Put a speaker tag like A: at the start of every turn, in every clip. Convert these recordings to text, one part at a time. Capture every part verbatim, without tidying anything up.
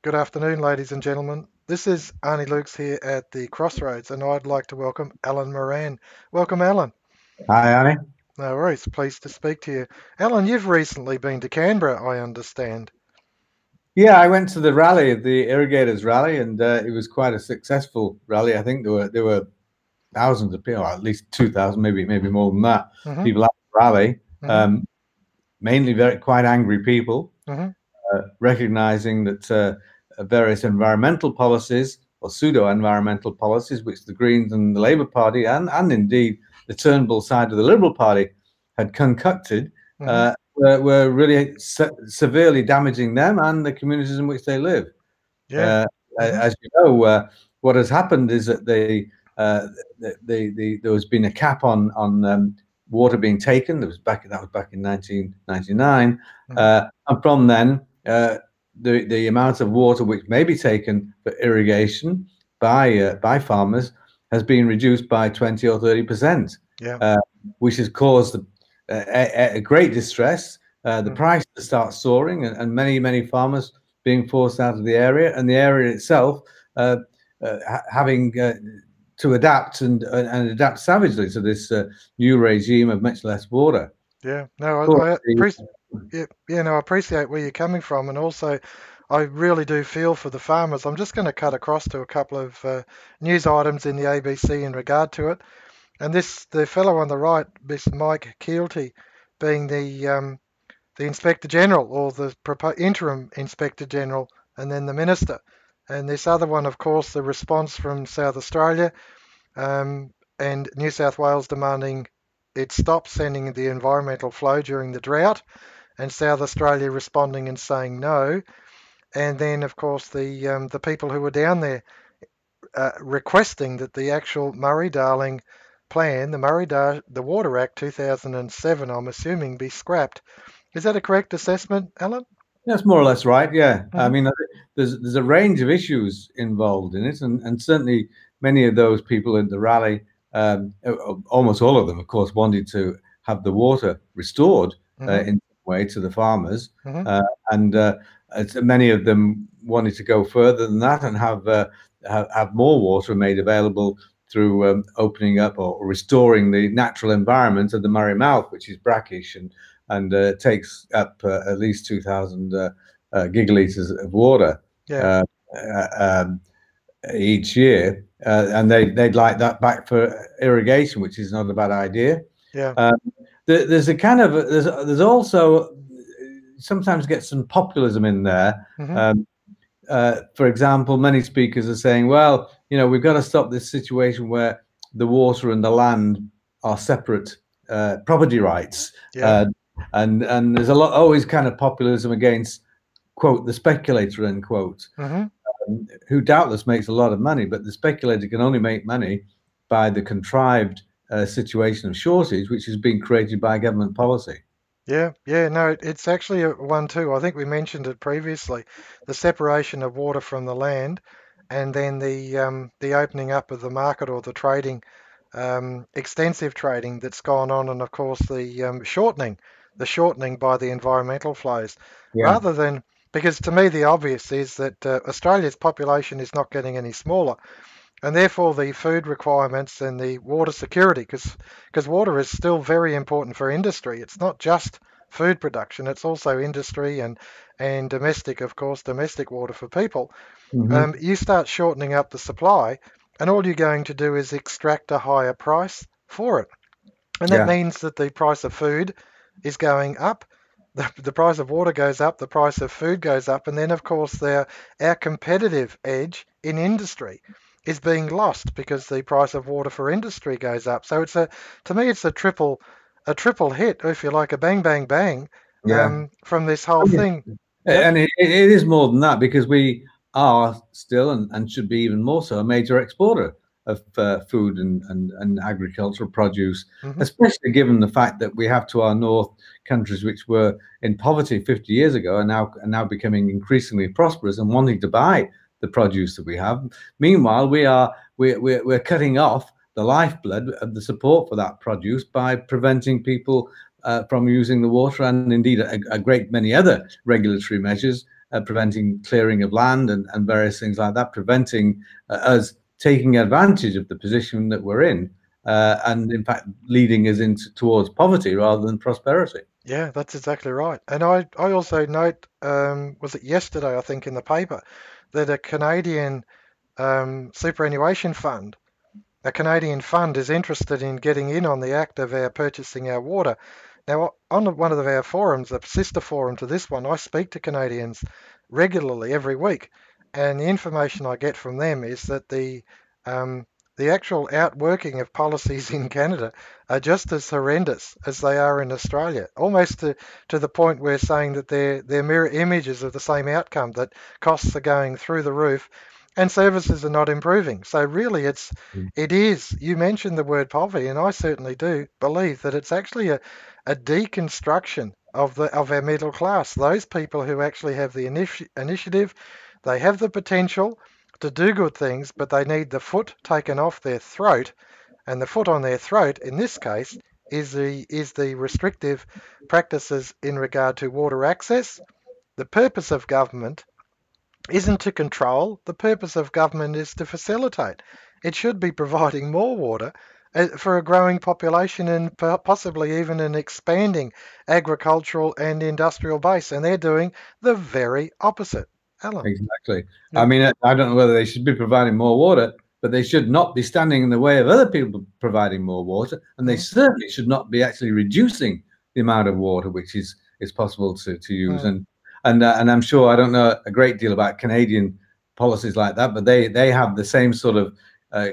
A: Good afternoon, ladies and gentlemen. This is Arnie Lukes here at the Crossroads, and I'd like to welcome Alan Moran. Welcome, Alan.
B: Hi, Annie.
A: No worries. Pleased to speak to you. Alan, you've recently been to Canberra, I understand.
B: Yeah, I went to the rally, the Irrigators rally, and uh, it was quite a successful rally. I think there were there were thousands of people, or at least two thousand, maybe maybe more than that,
A: Mm-hmm.
B: people at the rally.
A: Mm-hmm.
B: Um, mainly very quite angry people,
A: Mm-hmm.
B: uh, recognizing that uh, various environmental policies or pseudo-environmental policies, which the Greens and the Labour Party and and indeed the Turnbull side of the Liberal Party had concocted,
A: Mm-hmm.
B: uh, were, were really se- severely damaging them and the communities in which they live.
A: Yeah.
B: Uh,
A: Mm-hmm.
B: as you know, uh, what has happened is that they, uh, the, the, the, there has been a cap on on um, water being taken. That was back that was back in nineteen ninety-nine,
A: Mm-hmm.
B: uh, and from then, uh, the the amount of water which may be taken for irrigation by uh, by farmers has been reduced by twenty or thirty percent,
A: Yeah.
B: uh, which has caused a, a, a great distress. Uh, the
A: Mm.
B: prices start soaring, and, and many many farmers being forced out of the area, and the area itself uh, uh, ha- having uh, to adapt and uh, and adapt savagely to this uh, new regime of much less water.
A: Yeah. No,
B: Of course,
A: I, I
B: the-
A: appreciate. Yeah, yeah, no, I appreciate where you're coming from, and also I really do feel for the farmers. I'm just going to cut across to a couple of uh, news items in the A B C in regard to it. And this, the fellow on the right, this Mike Keelty, being the um, the Inspector General or the propo- interim Inspector General, and then the Minister. And this other one, of course, the response from South Australia um, and New South Wales demanding it stop sending the environmental flow during the drought, and South Australia responding and saying no. And then, of course, the um, the people who were down there uh, requesting that the actual Murray-Darling plan, the Murray Dar- the Water Act two thousand seven, I'm assuming, be scrapped. Is that a correct assessment, Alan?
B: That's more or less right. Yeah, I
A: Hmm.
B: mean, there's there's a range of issues involved in it, and, and certainly many of those people in the rally, um, almost all of them, of course, wanted to have the water restored uh,
A: Hmm.
B: in some way to the farmers,
A: Hmm.
B: uh, and uh, as many of them wanted to go further than that and have uh, have, have more water made available through um, opening up or restoring the natural environment of the Murray Mouth, which is brackish and and uh, takes up uh, at least two thousand uh, uh, gigaliters of water
A: Yeah.
B: uh, uh, um, each year, uh, and they they'd like that back for irrigation, which is not a bad idea.
A: Yeah.
B: Um, there, there's a kind of there's there's also sometimes get some populism in there.
A: Hmm.
B: Um, uh, for example, many speakers are saying, well, you know, we've got to stop this situation where the water and the land are separate uh, property rights.
A: Yeah.
B: Uh, and and there's a lot always kind of populism against quote the speculator end quote,
A: Hmm.
B: um, who doubtless makes a lot of money, but the speculator can only make money by the contrived uh, situation of shortage, which has been created by government policy.
A: Yeah. Yeah. No, it- it's actually a one too. I think we mentioned it previously. The separation of water from the land, and then the um, the opening up of the market or the trading, um, extensive trading that's gone on, and of course the um, shortening, the shortening by the environmental flows,
B: Yeah,
A: rather than because to me the obvious is that uh, Australia's population is not getting any smaller, and therefore the food requirements and the water security, because because water is still very important for industry. It's not just food production; it's also industry and and domestic, of course, domestic water for people.
B: hmm,
A: Um, you start shortening up the supply, and all you're going to do is extract a higher price for it. And that
B: yeah,
A: means that the price of food is going up, the, the price of water goes up, the price of food goes up, and then, of course, their, our competitive edge in industry is being lost because the price of water for industry goes up. So it's a, to me, it's a triple, a triple hit, if you like, a bang, bang, bang
B: yeah.
A: um, from this whole thing. Yep.
B: And it, it is more than that because we are still and, and should be even more so a major exporter of uh, food and, and, and agricultural produce,
A: Hmm.
B: especially given the fact that we have to our north countries which were in poverty fifty years ago and now are now becoming increasingly prosperous and wanting to buy the produce that we have. Meanwhile, we are we, we're, we're cutting off the lifeblood of the support for that produce by preventing people uh, from using the water and indeed a, a great many other regulatory measures uh, preventing clearing of land and, and various things like that, preventing uh, us taking advantage of the position that we're in, uh, and in fact leading us into towards poverty rather than prosperity.
A: Yeah, that's exactly right. And I, I also note, um, was it yesterday, I think, in the paper, that a Canadian um, superannuation fund, a Canadian fund is interested in getting in on the act of our purchasing our water. Now, on one of our forums, a sister forum to this one, I speak to Canadians regularly every week, and the information I get from them is that the um, the actual outworking of policies in Canada are just as horrendous as they are in Australia, almost to, to the point where saying that they're, they're mirror images of the same outcome, that costs are going through the roof and services are not improving. So really it's it is, you mentioned the word poverty, and I certainly do believe that it's actually a, a deconstruction of the of our middle class. Those people who actually have the initi- initiative, they have the potential to do good things, but they need the foot taken off their throat, and the foot on their throat in this case is the is the restrictive practices in regard to water access. The purpose of government isn't to control. The purpose of government is to facilitate. It should be providing more water uh, for a growing population and possibly even an expanding agricultural and industrial base. And they're doing the very opposite. Alan.
B: Exactly. I
A: Yeah.
B: mean, I don't know whether they should be providing more water, but they should not be standing in the way of other people providing more water, and they
A: Mm,
B: certainly should not be actually reducing the amount of water which is is possible to to use.
A: mm,
B: And and uh, and I'm sure I don't know a great deal about Canadian policies like that, but they they have the same sort of uh,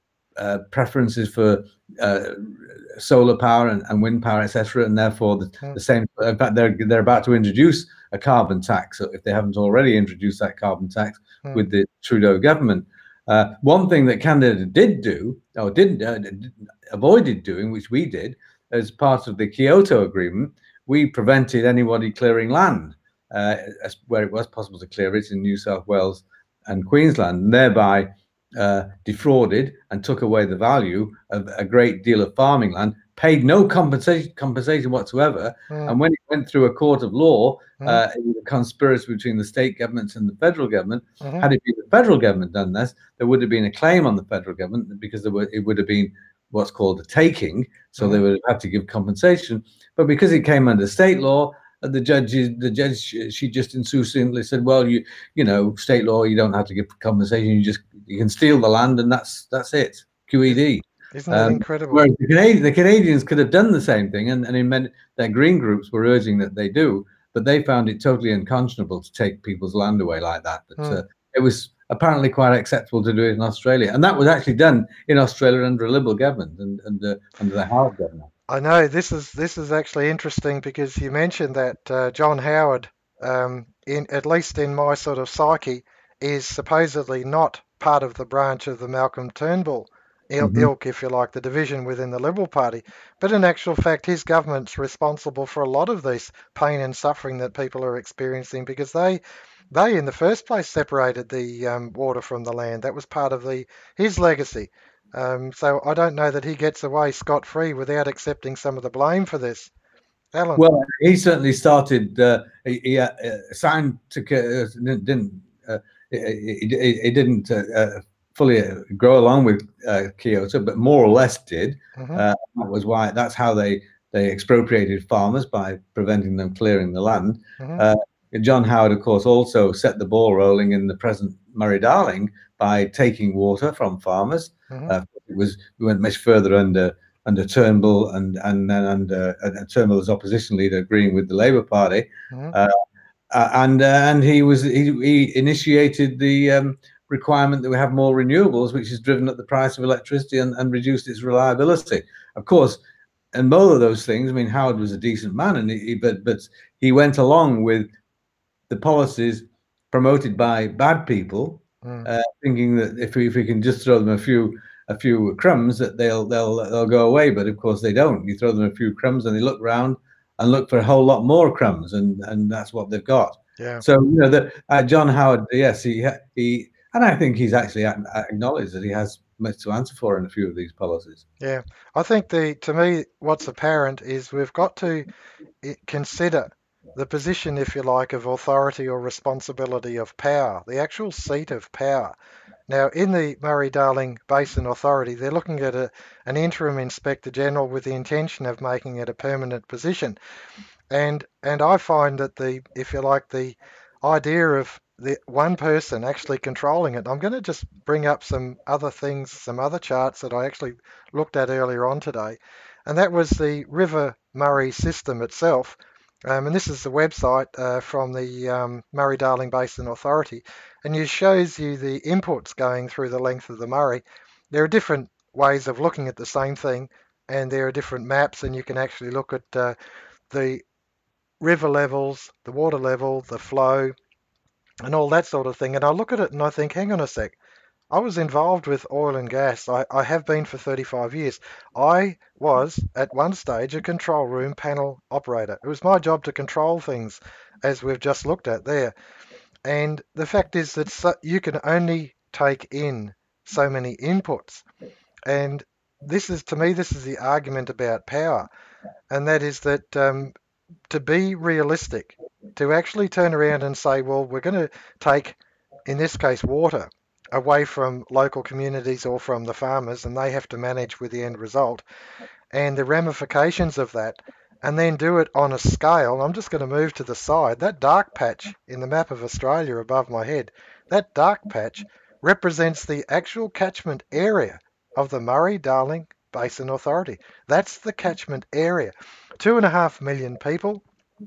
B: uh, preferences for uh, solar power and, and wind power, et cetera, and therefore the,
A: mm,
B: the same. In fact, they're they're about to introduce a carbon tax, so if they haven't already introduced that carbon tax
A: mm,
B: with the Trudeau government. Uh, one thing that Canada did do, or didn't uh, avoided doing, which we did as part of the Kyoto Agreement, we prevented anybody clearing land uh, where it was possible to clear it in New South Wales and Queensland, and thereby uh, defrauded and took away the value of a great deal of farming land, paid no compensation compensation whatsoever.
A: mm,
B: And when it went through a court of law,
A: mm,
B: uh, it was a conspiracy between the state governments and the federal government.
A: mhm,
B: Had it been the federal government done this, there would have been a claim on the federal government because there were, it would have been what's called a taking. So
A: mhm,
B: they would have had to give compensation. But because it came under state law, the judge, the judge, she just insouciantly said, "Well, you, you know, state law, you don't have to give compensation. You just you can steal the land, and that's that's it. Q E D."
A: Isn't that
B: Um,
A: incredible?
B: whereas the, Canadian, the Canadians could have done the same thing, and, and in many, their green groups were urging that they do, but they found it totally unconscionable to take people's land away like that. But uh,
A: Mm.
B: it was apparently quite acceptable to do it in Australia, and that was actually done in Australia under a Liberal government and, and uh, under the Howard government.
A: I know this is this is actually interesting because you mentioned that uh, John Howard, um, in at least in my sort of psyche, is supposedly not part of the branch of the Malcolm Turnbull il-
B: Mm-hmm.
A: ilk, if you like, the division within the Liberal Party. But in actual fact, his government's responsible for a lot of this pain and suffering that people are experiencing because they they in the first place separated the um, water from the land. That was part of the his legacy. Um, so I don't know that he gets away scot-free without accepting some of the blame for this. Alan.
B: Well, he certainly started. Uh, he, he uh, signed to uh, didn't uh, he, he, he didn't uh, uh, fully grow along with uh, Kyoto, but more or less did.
A: Hmm.
B: Uh, that was why. That's how they they expropriated farmers by preventing them clearing the land.
A: Hmm.
B: Uh, John Howard, of course, also set the ball rolling in the present Murray-Darling by taking water from farmers.
A: Hmm.
B: Uh, it was we went much further under under Turnbull and and then under uh, Turnbull's opposition leader agreeing with the Labour Party,
A: Hmm.
B: uh, and uh, and he was he, he initiated the um, requirement that we have more renewables, which has driven up the price of electricity and, and reduced its reliability. Of course, and both of those things. I mean, Howard was a decent man, and he, but but he went along with the policies promoted by bad people,
A: Mm.
B: uh, thinking that if we, if we can just throw them a few a few crumbs, that they'll they'll they'll go away. But of course they don't. You throw them a few crumbs, and they look round and look for a whole lot more crumbs, and and that's what they've got.
A: Yeah.
B: So you know that uh, John Howard, yes, he he, and I think he's actually acknowledged that he has much to answer for in a few of these policies.
A: Yeah. I think the to me what's apparent is we've got to i- consider the position, if you like, of authority or responsibility of power, the actual seat of power. Now, in the Murray-Darling Basin Authority, they're looking at a, an interim Inspector General with the intention of making it a permanent position. And and I find that the, if you like, the idea of the one person actually controlling it. I'm going to just bring up some other things, some other charts that I actually looked at earlier on today, and that was the River Murray system itself. Um, and this is the website uh, from the um, Murray-Darling Basin Authority, and it shows you the inputs going through the length of the Murray. There are different ways of looking at the same thing, and there are different maps, and you can actually look at uh, the river levels, the water level, the flow, and all that sort of thing. And I look at it and I think, hang on a sec. I was involved with oil and gas. I, I have been for thirty-five years. I was, at one stage, a control room panel operator. It was my job to control things, as we've just looked at there. And the fact is that so, you can only take in so many inputs. And this is, to me, this is the argument about power. And that is that um, to be realistic, to actually turn around and say, well, we're going to take, in this case, water away from local communities or from the farmers, and they have to manage with the end result and the ramifications of that, and then do it on a scale. I'm just going to move to the side. That dark patch in the map of Australia above my head, that dark patch represents the actual catchment area of the Murray-Darling Basin Authority. That's the catchment area. Two and a half million people,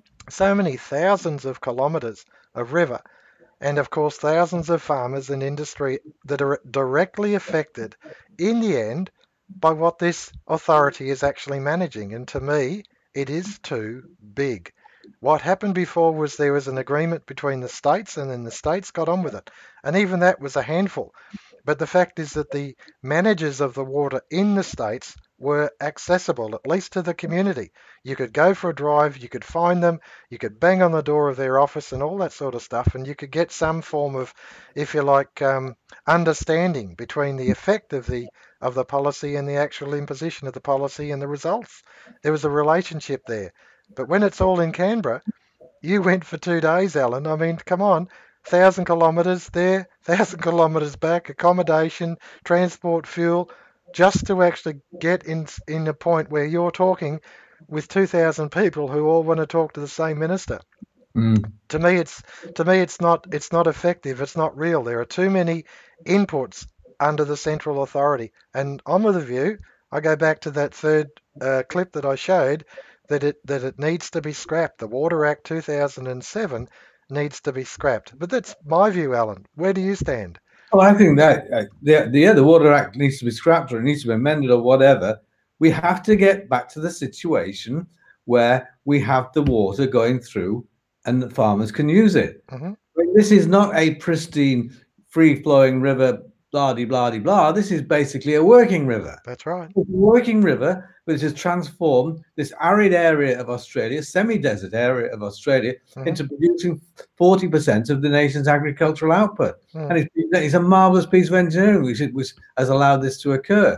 A: so many thousands of kilometres of river, and of course thousands of farmers and industry that are directly affected in the end by what this authority is actually managing. And to me, it is too big. What happened before was there was an agreement between the states, and then the states got on with it. And even that was a handful. But the fact is that the managers of the water in the states were accessible, at least to the community. You could go for a drive, you could find them, you could bang on the door of their office and all that sort of stuff, and you could get some form of, if you like, um, understanding between the effect of the of the policy and the actual imposition of the policy and the results. There was a relationship there. But when it's all in Canberra, you went for two days, Alan. I mean, come on, thousand kilometres there, thousand kilometres back, accommodation, transport, fuel, just to actually get in in a point where you're talking with two thousand people who all want to talk to the same minister.
B: Mm.
A: To me, it's to me, it's not it's not effective. It's not real. There are too many inputs under the central authority, and I'm of the view. I go back to that third uh, clip that I showed that it that it needs to be scrapped. The Water Act two thousand seven needs to be scrapped. But that's my view, Alan. Where do you stand?
B: Well, I think that uh, the, the yeah, the Water Act needs to be scrapped or it needs to be amended or whatever. We have to get back to the situation where we have the water going through and the farmers can use it.
A: Mm-hmm.
B: I mean, this is not a pristine, free-flowing river, blah de blah de blah. This is basically a working river.
A: That's right.
B: It's a working river, which has transformed this arid area of Australia, semi-desert area of Australia,
A: Mm-hmm.
B: into producing forty percent of the nation's agricultural output.
A: Mm.
B: And it's, it's a marvelous piece of engineering which, which has allowed this to occur.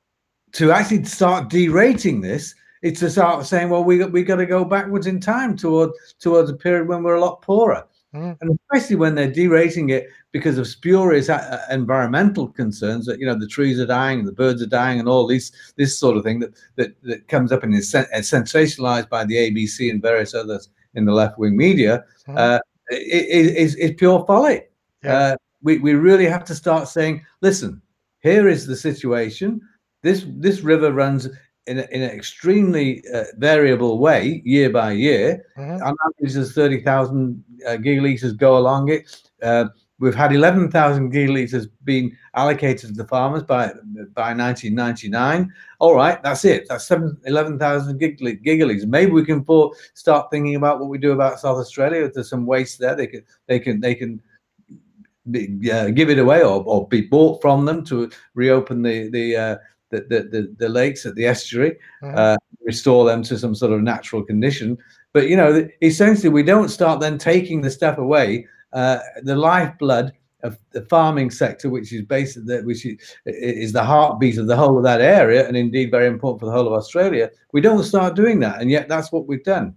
B: To actually start derating this, it's to start saying, well, we we got to go backwards in time toward towards a period when we're a lot poorer.
A: Mm.
B: And especially when they're derating it because of spurious uh, environmental concerns that, you know, the trees are dying and the birds are dying and all these this sort of thing that that, that comes up and is sen- sensationalized by the A B C and various others in the left-wing media,
A: Mm.
B: uh, is, is pure folly.
A: Yeah.
B: Uh, we, we really have to start saying, listen, here is the situation. This this river runs in, a, in an extremely uh, variable way year by year.
A: Mm-hmm.
B: On average, there's thirty thousand uh, gigalitres go along it. Uh, we've had eleven thousand gigalitres being allocated to the farmers by by nineteen ninety-nine. All right, that's it. That's eleven thousand gigalitres. Maybe we can for, start thinking about what we do about South Australia. If there's some waste there, they can they can they can be, uh, give it away or, or be bought from them to reopen the the uh, The, the, the lakes at the estuary,
A: Mm-hmm.
B: uh, restore them to some sort of natural condition. But, you know, essentially, we don't start then taking the stuff away, uh, the lifeblood of the farming sector, which is based, which is, is the heartbeat of the whole of that area, and indeed very important for the whole of Australia. We don't start doing that, and yet that's what we've done.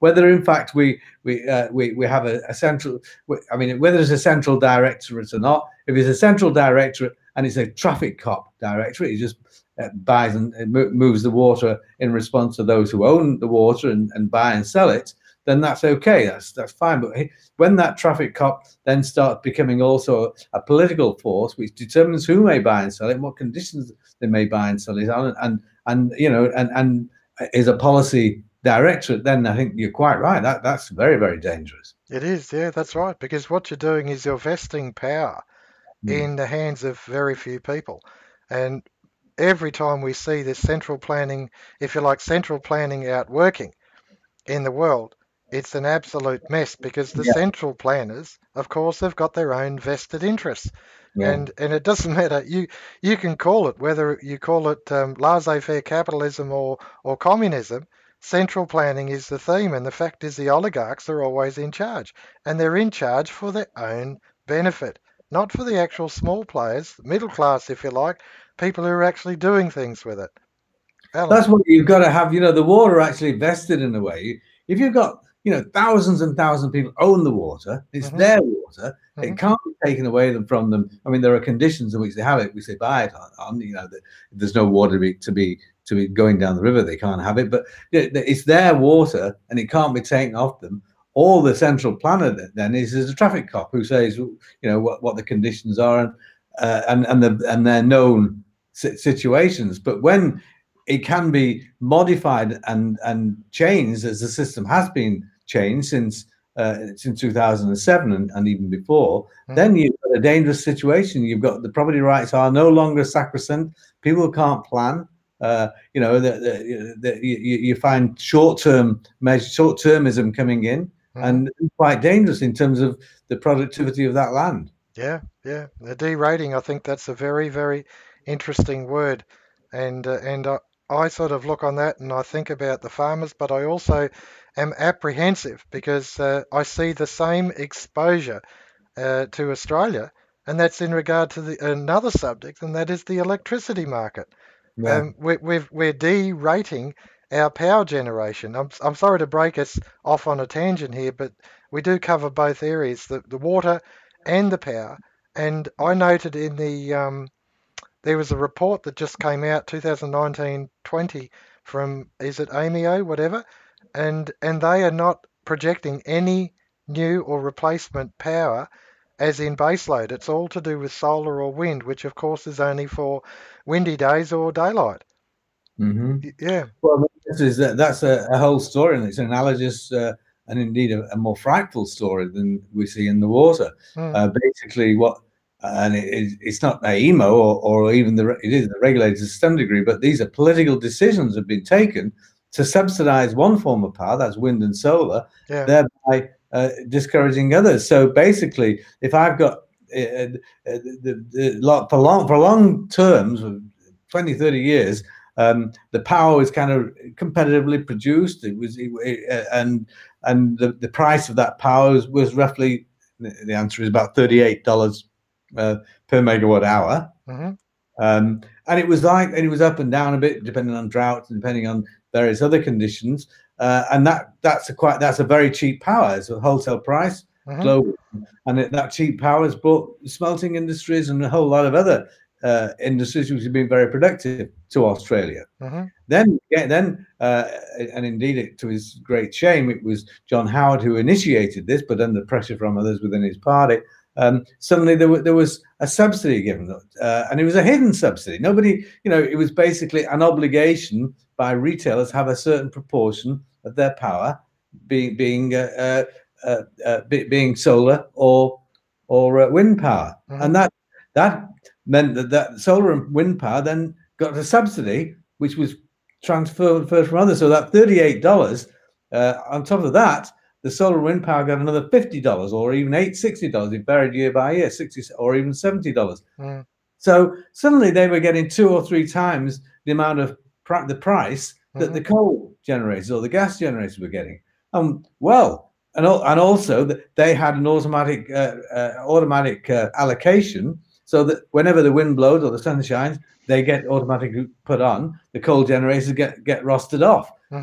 B: whether in fact we we uh, we we have a, a central. I mean, whether it's a central directorate or not. If it's a central directorate and it's a traffic cop directorate, it just uh, buys and moves the water in response to those who own the water and, and buy and sell it, then that's okay. That's that's fine. But when that traffic cop then starts becoming also a political force, which determines who may buy and sell it, and what conditions they may buy and sell it on, and and you know, and and is a policy directorate, then I think you're quite right. That that's very very dangerous.
A: It is, yeah, that's right. Because what you're doing is you're vesting power
B: Mm.
A: in the hands of very few people, and every time we see this central planning, if you like, central planning out working in the world, it's an absolute mess because the
B: Yeah.
A: central planners, of course, have got their own vested interests.
B: Yeah.
A: And and it doesn't matter. You you can call it whether you call it um, laissez-faire capitalism or or communism. Central planning is the theme, and the fact is the oligarchs are always in charge, and they're in charge for their own benefit, not for the actual small players, middle class, if you like, people who are actually doing things with it. Alan.
B: That's what you've got to have. You know, the water actually vested in a way. If you've got, you know, thousands and thousands of people own the water, it's
A: Mhm.
B: their water.
A: Mhm.
B: It can't be taken away them from them. I mean, there are conditions in which they have it, which they buy it on. on you know, that there's no water to be, to be to be going down the river. They can't have it, but it's their water, and it can't be taken off them. All the central planner then is is a traffic cop who says, you know, what, what the conditions are, and uh, and and the and their known situations. But when it can be modified and and changed, as the system has been changed since uh, since two thousand seven and, and even before, mm-hmm. then you've got a dangerous situation. You've got the property rights are no longer sacrosanct. People can't plan. Uh, you know, the, the, the, you, you find short-term measure, short-termism coming in, mm-hmm. and quite dangerous in terms of the productivity of that land.
A: Yeah, yeah. The derating, I think that's a very, very interesting word, and uh, and uh, I sort of look on that and I think about the farmers, but I also am apprehensive because uh, I see the same exposure uh, to Australia, and that's in regard to the, another subject, and that is the electricity market. Yeah. Um, we, we've, we're derating our power generation. I'm, I'm sorry to break us off on a tangent here, but we do cover both areas, the, the water and the power. And I noted in the um, there was a report that just came out twenty nineteen twenty from, is it AMIO, whatever, and and they are not projecting any new or replacement power as in baseload. It's all to do with solar or wind, which of course is only for windy days or daylight.
B: Mm-hmm.
A: Yeah.
B: Well, this is a, that's a, a whole story, and it's an analogous uh, and indeed a, a more frightful story than we see in the water. Mm. Uh, basically, what and it, it's not A E M O or, or even the it is the regulators to some degree, but these are political decisions have been taken to subsidise one form of power, that's wind and solar, yeah. thereby uh, discouraging others. So basically, if I've got uh, the, the, the, for long for long terms, twenty, thirty years. Um, the power was kind of competitively produced. It was, it, it, and and the, the price of that power was, was roughly, the answer is about thirty-eight dollars uh, per megawatt hour. Mm-hmm. Um, and it was like, and it was up and down a bit depending on drought and depending on various other conditions. Uh, and that that's a quite that's a very cheap power. It's a wholesale price mm-hmm. global, and it, that cheap power has brought smelting industries and a whole lot of other Uh, industries which have been very productive to Australia. Mm-hmm. Then, yeah, then, uh, and indeed, it, to his great shame, it was John Howard who initiated this, but under pressure from others within his party. Um, suddenly, there, w- there was a subsidy given, uh, and it was a hidden subsidy. Nobody, you know, it was basically an obligation by retailers to have a certain proportion of their power being being uh, uh, uh, uh, be, being solar or or uh, wind power, mm-hmm. and that that. meant that, that solar and wind power then got a subsidy, which was transferred from others. So that thirty-eight dollars, uh, on top of that, the solar and wind power got another fifty dollars or even eight, sixty dollars. It varied year by year, sixty or even seventy dollars. Mm. So suddenly they were getting two or three times the amount of pr- the price that mm-hmm. the coal generators or the gas generators were getting. Um, well, and, and also that they had an automatic uh, uh, automatic uh, allocation. So that whenever the wind blows or the sun shines, they get automatically put on. The coal generators get, get rusted off, mm-hmm. which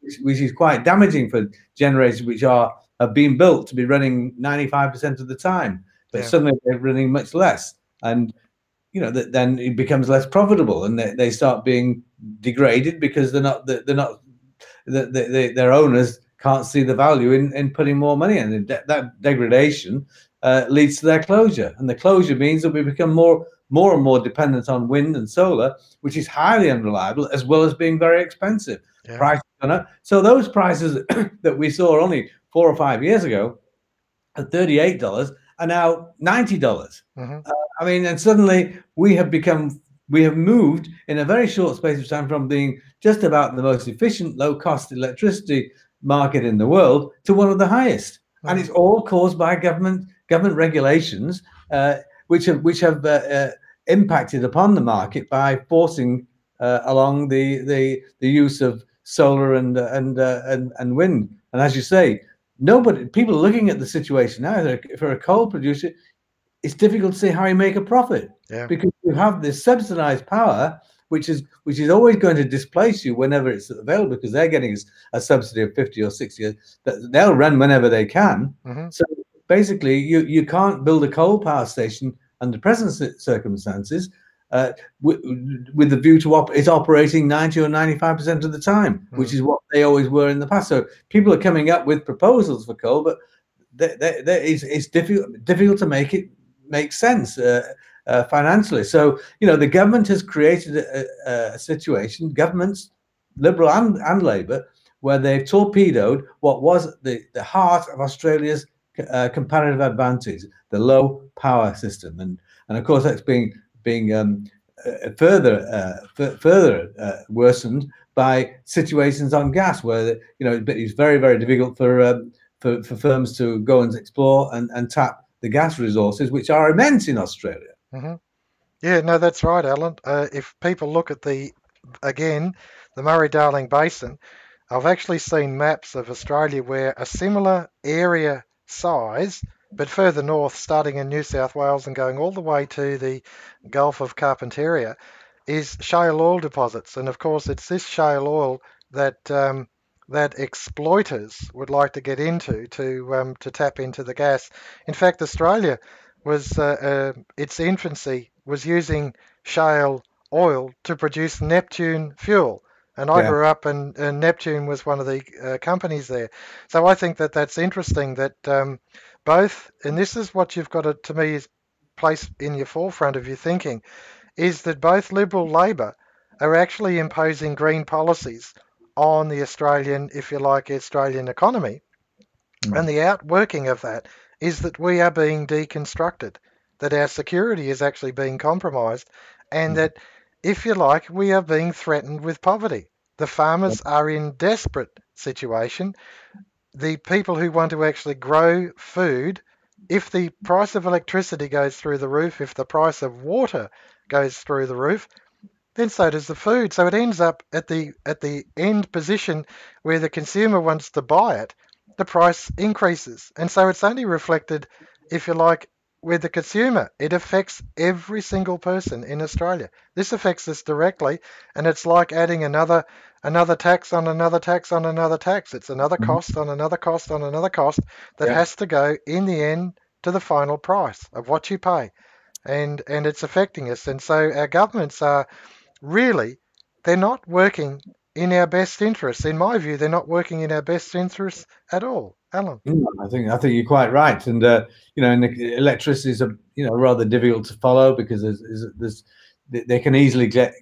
B: which, which is quite damaging for generators which are have been built to be running ninety-five percent of the time, but
A: Yeah.
B: suddenly they're running much less, and you know that then it becomes less profitable, and they, they start being degraded because they're not they're not the, the, their owners can't see the value in, in putting more money in. And de- that degradation uh, leads to their closure, and the closure means that we become more more and more dependent on wind and solar, which is highly unreliable as well as being very expensive.
A: Yeah.
B: Prices gone up. So those prices that we saw only four or five years ago at thirty-eight dollars are now ninety dollars.
A: Mm-hmm.
B: Uh, I mean, and suddenly we have become, we have moved in a very short space of time from being just about the most efficient, low-cost electricity market in the world to one of the highest, mm. and it's all caused by government government regulations, uh, which have which have uh, uh, impacted upon the market by forcing uh, along the, the the use of solar and and uh, and and wind. And as you say, nobody, people are looking at the situation now. For a coal producer, it's difficult to see how you make a profit,
A: yeah.
B: because you have this subsidized power, which is which is always going to displace you whenever it's available, because they're getting a subsidy of fifty or sixty years. They'll run whenever they can.
A: Mm-hmm.
B: So basically, you, you can't build a coal power station under present circumstances uh, with, with the view to op- it's operating ninety or ninety-five percent of the time, mm-hmm. which is what they always were in the past. So people are coming up with proposals for coal, but they, they, they, it's, it's difficult difficult to make it make sense uh, uh, financially. So, you know, the government has created a, a situation, governments, Liberal and, and Labour, where they've torpedoed what was the, the heart of Australia's uh, comparative advantage, the low power system. And, and of course, that's being, being um, uh, further, uh, f- further uh, worsened by situations on gas, where, you know, it's very, very difficult for, um, for, for firms to go and explore and, and tap the gas resources, which are immense in Australia.
A: Mm-hmm. Yeah, no, that's right, Alan. Uh, if people look at the, again, the Murray-Darling Basin, I've actually seen maps of Australia where a similar area size, but further north, starting in New South Wales and going all the way to the Gulf of Carpentaria, is shale oil deposits. And of course, it's this shale oil that um, that exploiters would like to get into to um, to tap into the gas. In fact, Australia was uh, uh, its infancy was using shale oil to produce Neptune fuel. And I
B: Yeah.
A: grew up, and, and Neptune was one of the uh, companies there. So I think that that's interesting that um, both, and this is what you've got to, to me, is place in your forefront of your thinking, is that both Liberal Labor are actually imposing green policies on the Australian, if you like, Australian economy. Mm. And the outworking of that is that we are being deconstructed, that our security is actually being compromised, and mm. that, if you like, we are being threatened with poverty. The farmers yep. are in desperate situation. The people who want to actually grow food, if the price of electricity goes through the roof, if the price of water goes through the roof, then so does the food. So it ends up at the at the end position where the consumer wants to buy it, the price increases. And so it's only reflected, if you like, with the consumer. It affects every single person in Australia. This affects us directly, and it's like adding another another tax on another tax on another tax. It's another mm-hmm. cost on another cost on another cost that yeah. has to go in the end to the final price of what you pay. And and it's affecting us. And so our governments are really, they're not working in our best interests. In my view, they're not working in our best interests at all. Alan?
B: I think I think you're quite right. And, uh, you know, and the electricity is, a, you know, rather difficult to follow, because there's, there's, they can easily get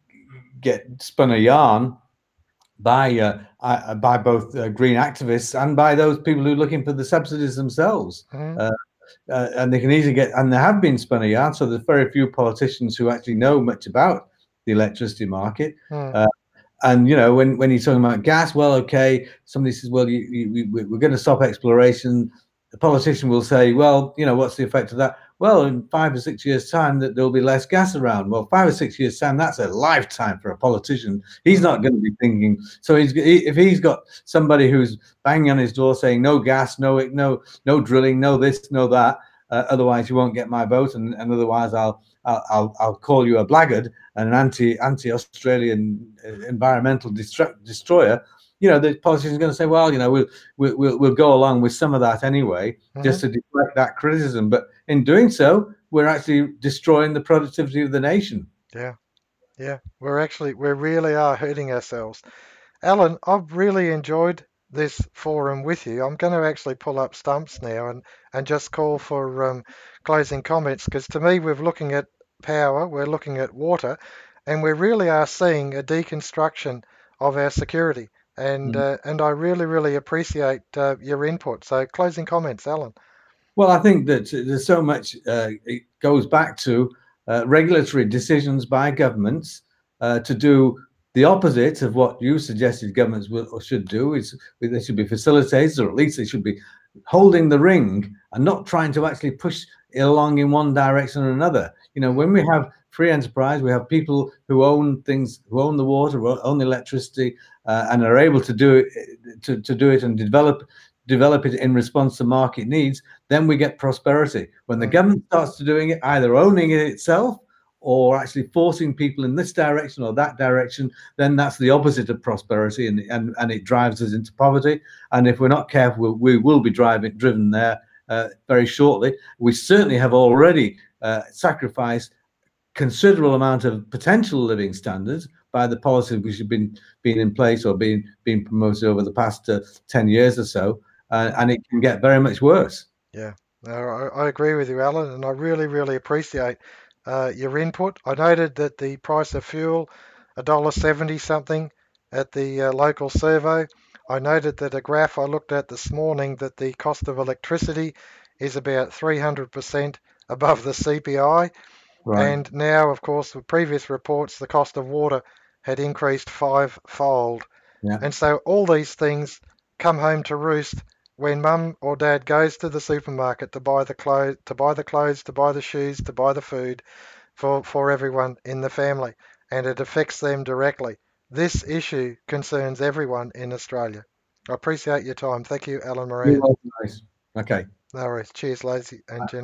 B: get spun a yarn by uh, by both uh, green activists and by those people who are looking for the subsidies themselves. Mm-hmm. Uh, uh, and they can easily get, and they have been spun a yarn. So there's very few politicians who actually know much about the electricity market. Mm. Uh, and, you know, when, when you're talking about gas, well, okay, somebody says, well, you, you, we, we're going to stop exploration. The politician will say, well, you know, what's the effect of that? Well, in five or six years' time, that there'll be less gas around. Well, five or six years' time, that's a lifetime for a politician. He's not going to be thinking. So he's, he, if he's got somebody who's banging on his door saying no gas, no no no drilling, no this, no that, uh, otherwise you won't get my vote, and, and otherwise I'll I'll I'll call you a blackguard and an anti anti Australian environmental destru- destroyer. you know, the politicians are going to say, well, you know, we'll, we'll, we'll, we'll go along with some of that anyway,
A: Mm-hmm.
B: just to deflect that criticism. But in doing so, we're actually destroying the productivity of the nation.
A: Yeah, yeah. We're actually, we really are hurting ourselves. Alan, I've really enjoyed this forum with you. I'm going to actually pull up stumps now and, and just call for um, closing comments, because to me, we're looking at power, we're looking at water, and we really are seeing a deconstruction of our security. And
B: Mm.
A: uh, and I really, really appreciate uh, your input. So closing comments, Alan.
B: Well, I think that there's so much, uh, it goes back to uh, regulatory decisions by governments uh, to do the opposite of what you suggested governments will or should do. Is they should be facilitators, or at least they should be holding the ring and not trying to actually push it along in one direction or another. You know, when we have free enterprise, we have people who own things, who own the water, who own the electricity, uh, and are able to do it, to, to do it and develop develop it in response to market needs. Then we get prosperity. When the
A: Mm.
B: government starts to doing it, either owning it itself or actually forcing people in this direction or that direction, then that's the opposite of prosperity, and and, and it drives us into poverty. And if we're not careful, we will be driving driven there uh, very shortly. We certainly have already uh, sacrificed considerable amount of potential living standards by the policies which have been been in place or been being promoted over the past uh, ten years or so, uh, and it can get very much worse.
A: Yeah, no, I, I agree with you, Alan, and I really, really appreciate uh, your input. I noted that the price of fuel, a dollar seventy something at the uh, local servo. I noted that a graph I looked at this morning that the cost of electricity is about three hundred percent above the C P I.
B: Right.
A: And now, of course, with previous reports, the cost of water had increased five-fold.
B: Yeah.
A: And so all these things come home to roost when mum or dad goes to the supermarket to buy the clothes, to buy the clothes, to buy the shoes, to buy the food for, for everyone in the family, and it affects them directly. This issue concerns everyone in Australia. I appreciate your time. Thank you, Alan
B: You're
A: Moran.
B: welcome. Nice. Okay.
A: No worries. Cheers, ladies and gentlemen.